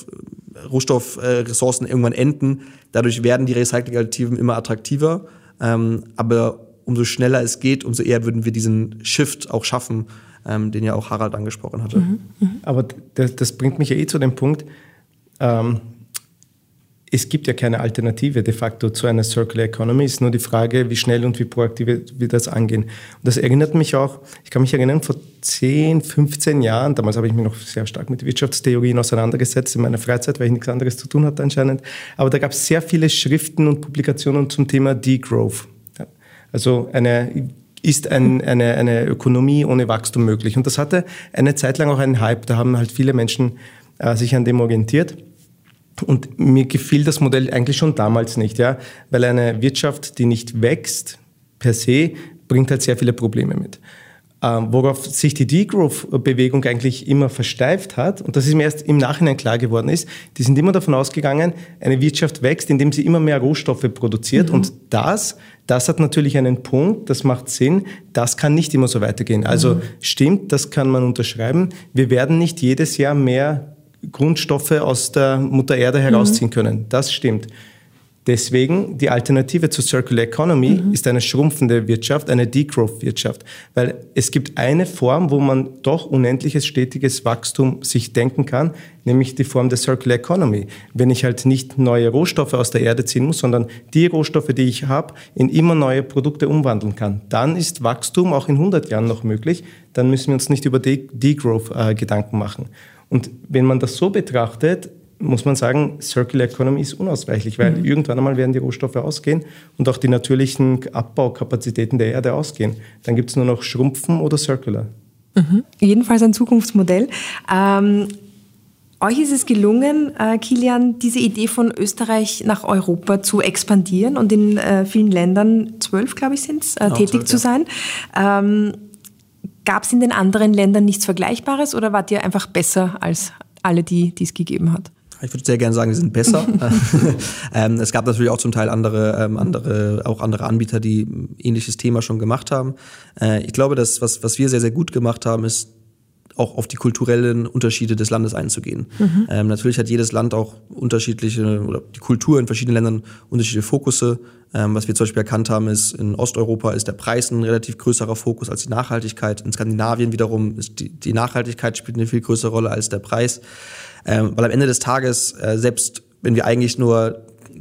Rohstoffressourcen irgendwann enden. Dadurch werden die Recycling-Alternativen immer attraktiver. Aber umso schneller es geht, umso eher würden wir diesen Shift auch schaffen, den ja auch Harald angesprochen hatte. Aber das bringt mich ja zu dem Punkt, es gibt ja keine Alternative de facto zu einer Circular Economy. Es ist nur die Frage, wie schnell und wie proaktiv wir das angehen. Und das erinnert mich auch, ich kann mich erinnern, vor 10, 15 Jahren, damals habe ich mich noch sehr stark mit Wirtschaftstheorien auseinandergesetzt in meiner Freizeit, weil ich nichts anderes zu tun hatte anscheinend. Aber da gab es sehr viele Schriften und Publikationen zum Thema Degrowth. Ja. Also ist eine Ökonomie ohne Wachstum möglich? Und das hatte eine Zeit lang auch einen Hype. Da haben halt viele Menschen sich an dem orientiert. Und mir gefiel das Modell eigentlich schon damals nicht, ja, weil eine Wirtschaft, die nicht wächst per se, bringt halt sehr viele Probleme mit. Worauf sich die Degrowth-Bewegung eigentlich immer versteift hat, und das ist mir erst im Nachhinein klar geworden ist, die sind immer davon ausgegangen, eine Wirtschaft wächst, indem sie immer mehr Rohstoffe produziert. Und das hat natürlich einen Punkt, das macht Sinn, das kann nicht immer so weitergehen. Also stimmt, das kann man unterschreiben. Wir werden nicht jedes Jahr mehr Grundstoffe aus der Mutter Erde herausziehen können. Das stimmt. Deswegen die Alternative zur Circular Economy ist eine schrumpfende Wirtschaft, eine Degrowth-Wirtschaft. Weil es gibt eine Form, wo man doch unendliches, stetiges Wachstum sich denken kann, nämlich die Form der Circular Economy. Wenn ich halt nicht neue Rohstoffe aus der Erde ziehen muss, sondern die Rohstoffe, die ich habe, in immer neue Produkte umwandeln kann. Dann ist Wachstum auch in 100 Jahren noch möglich. Dann müssen wir uns nicht über Degrowth Gedanken machen. Und wenn man das so betrachtet, muss man sagen, Circular Economy ist unausweichlich, weil irgendwann einmal werden die Rohstoffe ausgehen und auch die natürlichen Abbaukapazitäten der Erde ausgehen. Dann gibt es nur noch Schrumpfen oder Circular. Jedenfalls ein Zukunftsmodell. Euch ist es gelungen, Kilian, diese Idee von Österreich nach Europa zu expandieren und in vielen Ländern, 12 glaube ich sind es, tätig zu sein. Gab es in den anderen Ländern nichts Vergleichbares oder wart ihr einfach besser als alle, die es gegeben hat? Ich würde sehr gerne sagen, wir sind besser. Es gab natürlich auch zum Teil andere Anbieter, die ein ähnliches Thema schon gemacht haben. Ich glaube, dass was wir sehr, sehr gut gemacht haben, ist auch auf die kulturellen Unterschiede des Landes einzugehen. Natürlich hat jedes Land auch unterschiedliche, oder die Kultur in verschiedenen Ländern unterschiedliche Fokusse. Was wir zum Beispiel erkannt haben, ist, in Osteuropa ist der Preis ein relativ größerer Fokus als die Nachhaltigkeit. In Skandinavien wiederum ist die Nachhaltigkeit spielt eine viel größere Rolle als der Preis. Weil am Ende des Tages, selbst wenn wir eigentlich nur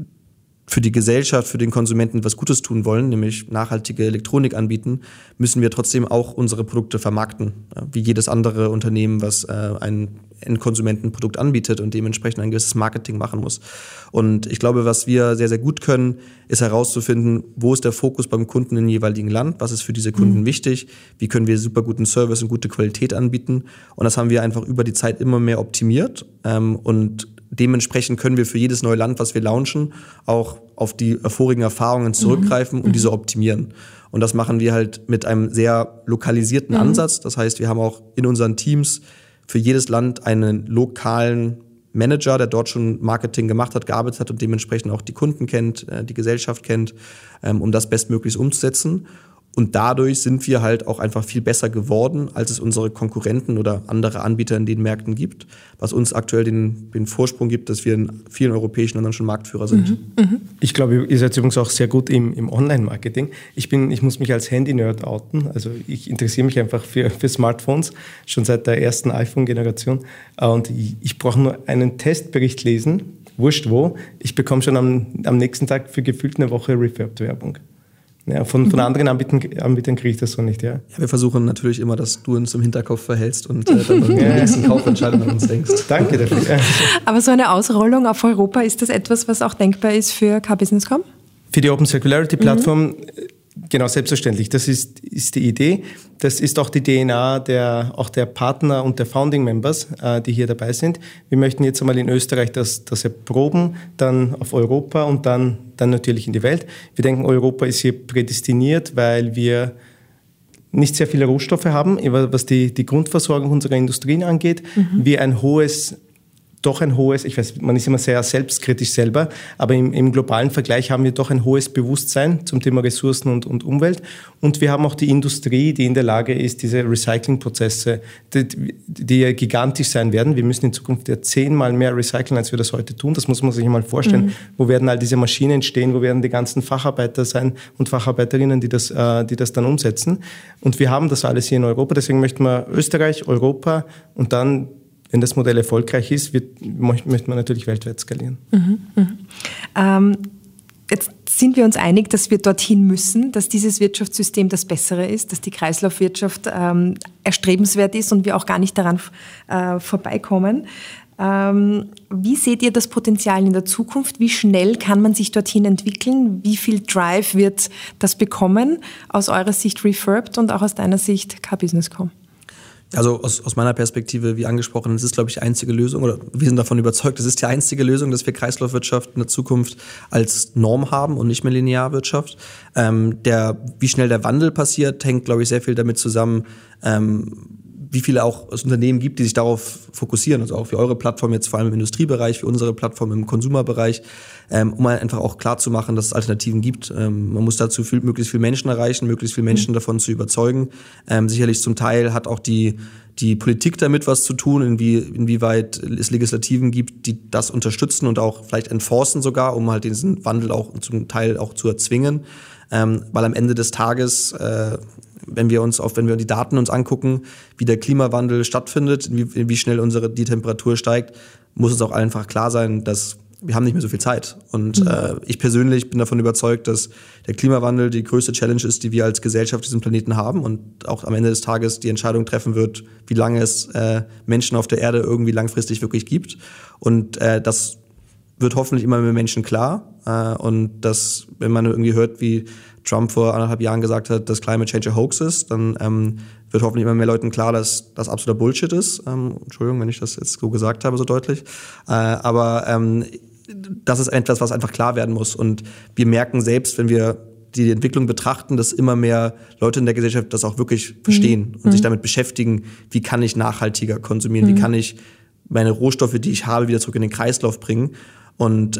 für die Gesellschaft, für den Konsumenten etwas Gutes tun wollen, nämlich nachhaltige Elektronik anbieten, müssen wir trotzdem auch unsere Produkte vermarkten, wie jedes andere Unternehmen, was ein Endkonsumentenprodukt anbietet und dementsprechend ein gewisses Marketing machen muss. Und ich glaube, was wir sehr, sehr gut können, ist herauszufinden, wo ist der Fokus beim Kunden im jeweiligen Land, was ist für diese Kunden wichtig, wie können wir super guten Service und gute Qualität anbieten. Und das haben wir einfach über die Zeit immer mehr optimiert und dementsprechend können wir für jedes neue Land, was wir launchen, auch auf die vorigen Erfahrungen zurückgreifen und diese optimieren. Und das machen wir halt mit einem sehr lokalisierten Ansatz. Das heißt, wir haben auch in unseren Teams für jedes Land einen lokalen Manager, der dort schon Marketing gemacht hat, gearbeitet hat und dementsprechend auch die Kunden kennt, die Gesellschaft kennt, um das bestmöglichst umzusetzen. Und dadurch sind wir halt auch einfach viel besser geworden, als es unsere Konkurrenten oder andere Anbieter in den Märkten gibt, was uns aktuell den Vorsprung gibt, dass wir in vielen europäischen Ländern schon Marktführer sind. Ich glaube, ihr seid übrigens auch sehr gut im Online-Marketing. Ich muss mich als Handy-Nerd outen. Also ich interessiere mich einfach für Smartphones, schon seit der ersten iPhone-Generation. Und ich brauche nur einen Testbericht lesen, wurscht wo. Ich bekomme schon am nächsten Tag für gefühlt eine Woche Refurbed-Werbung. Ja, von anderen Anbietern kriege ich das so nicht, ja. Ja, wir versuchen natürlich immer, dass du uns im Hinterkopf verhältst und dann bei der nächsten Kaufentscheidung an uns denkst. Danke dafür. Aber so eine Ausrollung auf Europa, ist das etwas, was auch denkbar ist für K-Business.com? Für die Open Circularity Plattform, genau, selbstverständlich. Das ist die Idee. Das ist auch die DNA der Partner und der Founding Members, die hier dabei sind. Wir möchten jetzt einmal in Österreich das erproben, dann auf Europa und dann natürlich in die Welt. Wir denken, Europa ist hier prädestiniert, weil wir nicht sehr viele Rohstoffe haben, was die Grundversorgung unserer Industrien angeht. Wir ein hohes, ich weiß, man ist immer sehr selbstkritisch selber, aber im globalen Vergleich haben wir doch ein hohes Bewusstsein zum Thema Ressourcen und Umwelt. Und wir haben auch die Industrie, die in der Lage ist, diese Recyclingprozesse, die ja gigantisch sein werden. Wir müssen in Zukunft ja 10-mal mehr recyceln, als wir das heute tun. Das muss man sich mal vorstellen. Wo werden all diese Maschinen stehen? Wo werden die ganzen Facharbeiter sein und Facharbeiterinnen, die das dann umsetzen? Und wir haben das alles hier in Europa. Deswegen möchten wir Österreich, Europa und dann, wenn das Modell erfolgreich ist, möchte man natürlich weltweit skalieren. Jetzt sind wir uns einig, dass wir dorthin müssen, dass dieses Wirtschaftssystem das Bessere ist, dass die Kreislaufwirtschaft erstrebenswert ist und wir auch gar nicht daran vorbeikommen. Wie seht ihr das Potenzial in der Zukunft? Wie schnell kann man sich dorthin entwickeln? Wie viel Drive wird das bekommen? Aus eurer Sicht Refurbed und auch aus deiner Sicht K-Business.com? Also aus meiner Perspektive, wie angesprochen, das ist, glaube ich, die einzige Lösung, oder wir sind davon überzeugt, das ist die einzige Lösung, dass wir Kreislaufwirtschaft in der Zukunft als Norm haben und nicht mehr Linearwirtschaft. Wie schnell der Wandel passiert, hängt, glaube ich, sehr viel damit zusammen, wie viele auch es Unternehmen gibt, die sich darauf fokussieren, also auch für eure Plattform jetzt vor allem im Industriebereich, für unsere Plattform im Konsumerbereich, um einfach auch klar zu machen, dass es Alternativen gibt. Man muss dazu möglichst viele Menschen erreichen, möglichst viele Menschen davon zu überzeugen. Sicherlich zum Teil hat auch die Politik damit was zu tun, inwieweit es Legislativen gibt, die das unterstützen und auch vielleicht enforcen sogar, um halt diesen Wandel auch zum Teil auch zu erzwingen. Weil am Ende des Tages, wenn wir die Daten uns angucken, wie der Klimawandel stattfindet, wie schnell die Temperatur steigt, muss uns auch einfach klar sein, dass wir haben nicht mehr so viel Zeit. Und ich persönlich bin davon überzeugt, dass der Klimawandel die größte Challenge ist, die wir als Gesellschaft auf diesem Planeten haben und auch am Ende des Tages die Entscheidung treffen wird, wie lange es Menschen auf der Erde irgendwie langfristig wirklich gibt. Und das wird hoffentlich immer mehr Menschen klar. Und das, wenn man irgendwie hört, wie Trump vor 1,5 Jahren gesagt hat, dass Climate Change ein Hoax ist, dann wird hoffentlich immer mehr Leuten klar, dass das absoluter Bullshit ist. Entschuldigung, wenn ich das jetzt so gesagt habe, so deutlich. Aber das ist etwas, was einfach klar werden muss. Und wir merken selbst, wenn wir die Entwicklung betrachten, dass immer mehr Leute in der Gesellschaft das auch wirklich verstehen und sich damit beschäftigen, wie kann ich nachhaltiger konsumieren, wie kann ich meine Rohstoffe, die ich habe, wieder zurück in den Kreislauf bringen. Und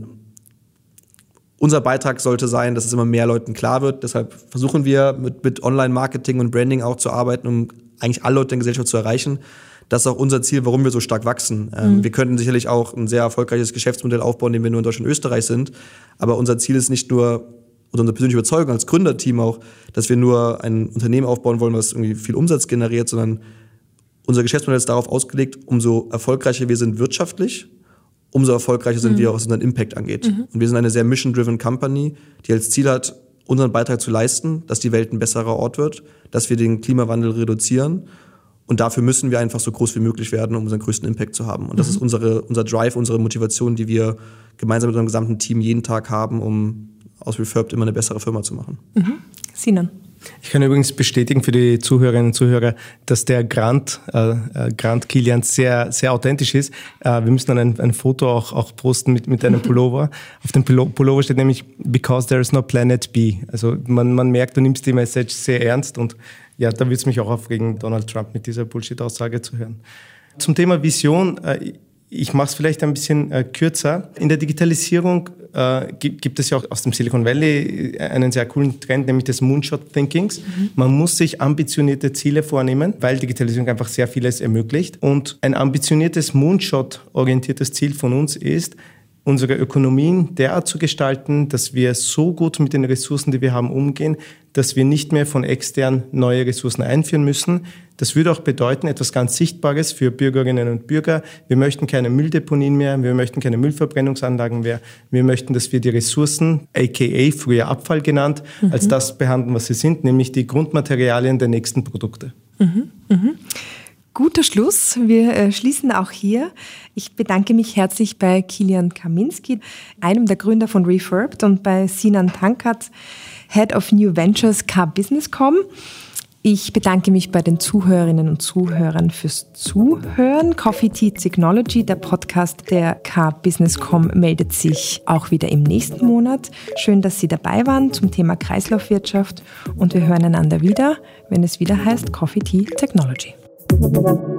unser Beitrag sollte sein, dass es immer mehr Leuten klar wird. Deshalb versuchen wir mit Online-Marketing und Branding auch zu arbeiten, um eigentlich alle Leute in der Gesellschaft zu erreichen. Das ist auch unser Ziel, warum wir so stark wachsen. Wir könnten sicherlich auch ein sehr erfolgreiches Geschäftsmodell aufbauen, indem wir nur in Deutschland und Österreich sind. Aber unser Ziel ist nicht nur, oder unsere persönliche Überzeugung als Gründerteam auch, dass wir nur ein Unternehmen aufbauen wollen, was irgendwie viel Umsatz generiert, sondern unser Geschäftsmodell ist darauf ausgelegt, umso erfolgreicher wir sind wirtschaftlich, umso erfolgreicher sind wir, was unseren Impact angeht. Und wir sind eine sehr mission-driven Company, die als Ziel hat, unseren Beitrag zu leisten, dass die Welt ein besserer Ort wird, dass wir den Klimawandel reduzieren. Und dafür müssen wir einfach so groß wie möglich werden, um unseren größten Impact zu haben. Und das ist unser Drive, unsere Motivation, die wir gemeinsam mit unserem gesamten Team jeden Tag haben, um aus Refurbed immer eine bessere Firma zu machen. Sinan. Ich kann übrigens bestätigen für die Zuhörerinnen und Zuhörer, dass der Grant Kilian sehr, sehr authentisch ist. Wir müssen dann ein Foto auch posten mit einem Pullover. Auf dem Pullover steht nämlich "Because there is no planet B". Also man merkt, du nimmst die Message sehr ernst und ja, da würde es mich auch aufregen, Donald Trump mit dieser Bullshit-Aussage zu hören. Zum Thema Vision, ich mache es vielleicht ein bisschen kürzer. In der Digitalisierung gibt es ja auch aus dem Silicon Valley einen sehr coolen Trend, nämlich des Moonshot-Thinkings. Man muss sich ambitionierte Ziele vornehmen, weil Digitalisierung einfach sehr vieles ermöglicht. Und ein ambitioniertes Moonshot-orientiertes Ziel von uns ist, unsere Ökonomien derart zu gestalten, dass wir so gut mit den Ressourcen, die wir haben, umgehen, dass wir nicht mehr von extern neue Ressourcen einführen müssen. Das würde auch bedeuten, etwas ganz Sichtbares für Bürgerinnen und Bürger. Wir möchten keine Mülldeponien mehr, wir möchten keine Müllverbrennungsanlagen mehr. Wir möchten, dass wir die Ressourcen, aka früher Abfall genannt, als das behandeln, was sie sind, nämlich die Grundmaterialien der nächsten Produkte. Guter Schluss. Wir schließen auch hier. Ich bedanke mich herzlich bei Kilian Kaminski, einem der Gründer von Refurbed, und bei Sinan Tankert, Head of New Ventures K-Business.com. Ich bedanke mich bei den Zuhörerinnen und Zuhörern fürs Zuhören. Coffee Tea Technology, der Podcast der K-Business.com, meldet sich auch wieder im nächsten Monat. Schön, dass Sie dabei waren zum Thema Kreislaufwirtschaft, und wir hören einander wieder, wenn es wieder heißt Coffee Tea Technology.